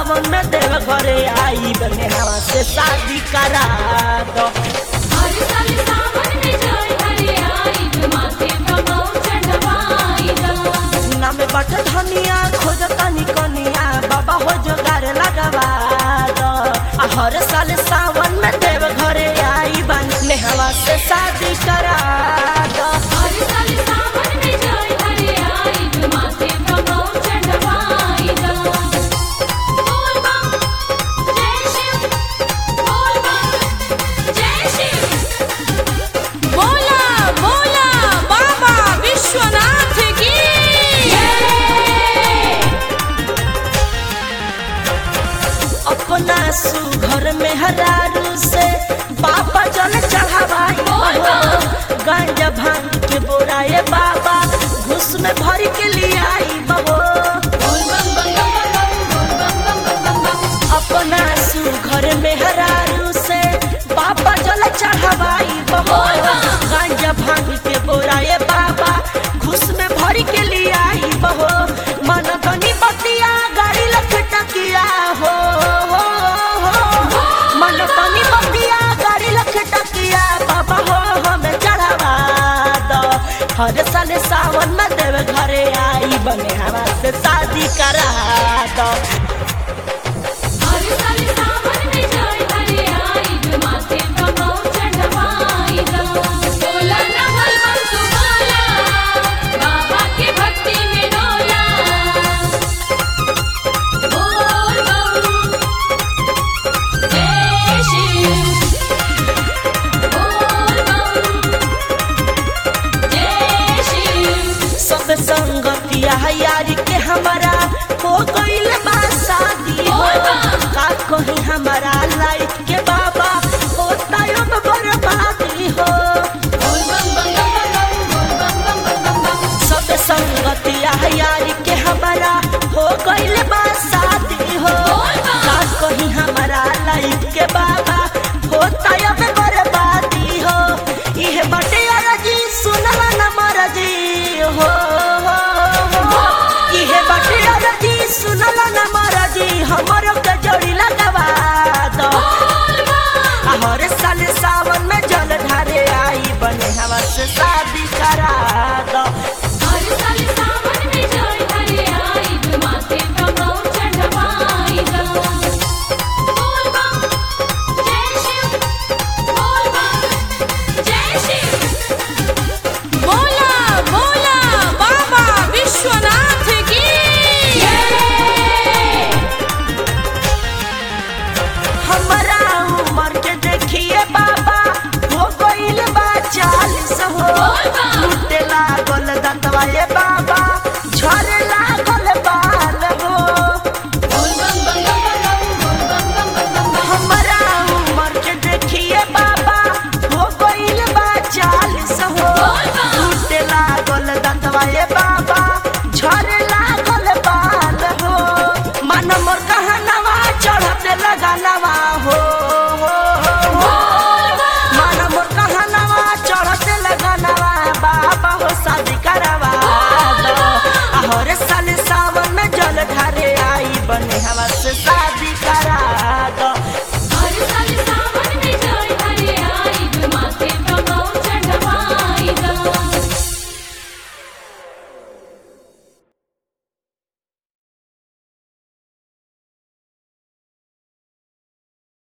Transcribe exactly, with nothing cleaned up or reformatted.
सावन में देव घरे आई बने हवा से शादी करा दो। हर साल सावन में जल घरे आई माथे कमौ चढ़वाई दो। नाम बट धनिया खोज तनी कनिया बाबा हो जोगार लगवा दो। हर साल सावन में देव घरे आई बने हवा से शादी करा दो। हर साल सावन में जल घरे आई माथे कमौ चढ़वाई दो। बोल बम जय शिव, बोल बम जय शिव। बोला बोला बाबा विश्वनाथ की अपना सुघर में हरारू से बाबा जल चढ़ावाई गांजा भांग के बोराए बाबा घुस में भर के लिए आई बहो। अपना सुघर में हरारू से बाबा जल चढ़ावाई बहो गांजा भांग के बोराए बाबा घुस में भर के लिए आई बहो। मन बनी बतिया गाड़ी लखटा किया हो मन बनी बतिया गाड़ी लखटा किया बाबा हो हमें चढ़ावा दो। हर साल सावन में देव घरे आई बने हवा से शादी करा दो। हर साल सावन में जल घरे आई माथे कमौ चढ़वाई दो। बोला ना बोल बम सुभाला बाबा की भक्ति में डोला। बोल बम जय शिव, बोल बम जय शिव। सब संगतिया यारी के हमारा हो गईल बा शादी हो। का कहीं हमारा लाइफ के बाबा होता अब बर्बादी हो। बोल बम बम बम बोल बम बम बम बम। सब संगतिया यारी के हमारा हो गईल बा शादी हो। का कहीं हमारा लाइफ के बाबा होता अब बर्बादी हो। इह बटे अरजी सुनला न मरजी हो इहे बटे अरजी सुनला न मरजी हमरो के जोड़ी लगवा दो। हर साल सावन में जल ढारे आई बने हवा से शादी करा दो। हर साल सावन में जल घरे आई माथे कमौ चढ़वाई दो। बोल बम जय शिव, बोल बम जय शिव। बोला बोला बाबा विश्वनाथ की हमारा उम्र के देखिए बाबा हो गईल बा चालीस हो। लूटे लागल दतवा ये बाबा झरे लागल बाल हो। बोल बम बम बम बोल बम बम बम। हमारा उम्र के देखिए बाबा हो गईल बा चालीस हो। लूटे लागल दतवा ये बाबा झरे लागल बाल हो। मन मोर कहनवा चढ़ते लगानवा हो